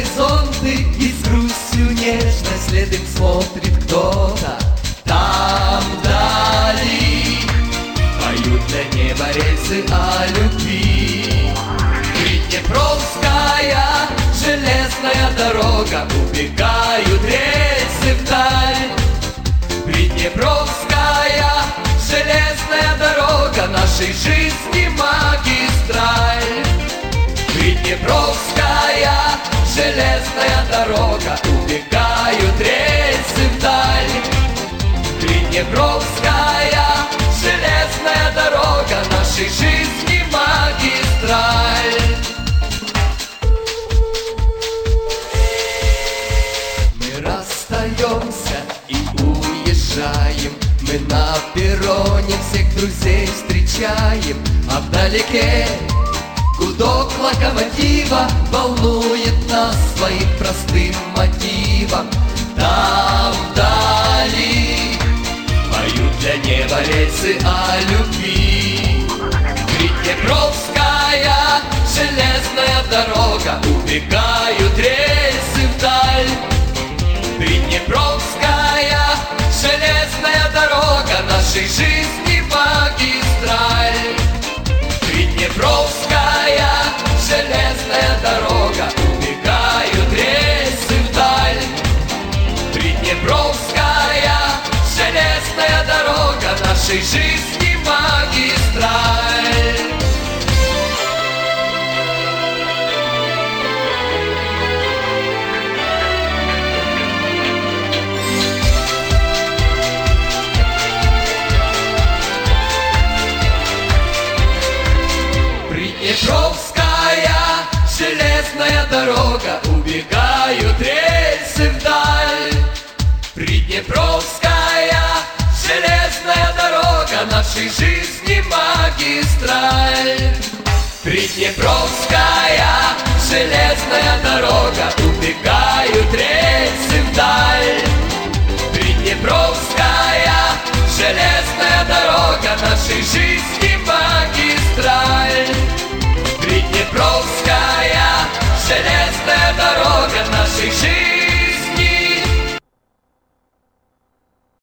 горизонты, и с грустью нежно след им смотрит кто-то. Там вдали поют для неба рельсы о любви. Приднепровская железная дорога, убегают рельсы вдаль. Приднепровская железная дорога, нашей жизни магистраль. Приднепровская железная дорога, убегают рельсы вдаль. Приднепровская железная дорога, нашей жизни магистраль. Мы расстаемся и уезжаем, мы на перроне всех друзей встречаем, а вдалеке гудок локомотива волнует нас своим простым мотивом. Там вдали поют для неба рельсы о любви. Приднепровская железная дорога, убегают рельсы вдаль. Приднепровская железная дорога, нашей жизни магистраль. Приднепровская железная дорога, убегают рельсы вдаль. Приднепровская железная дорога, нашей жизни магистраль. Приднепровская железная дорога, убегают рельсы вдаль. Приднепровская железная дорога, нашей жизни магистраль. Приднепровская железная дорога, убегают рельсы вдаль. Приднепровская железная дорога, нашей жизни магистраль. Приднепровская железная дорога,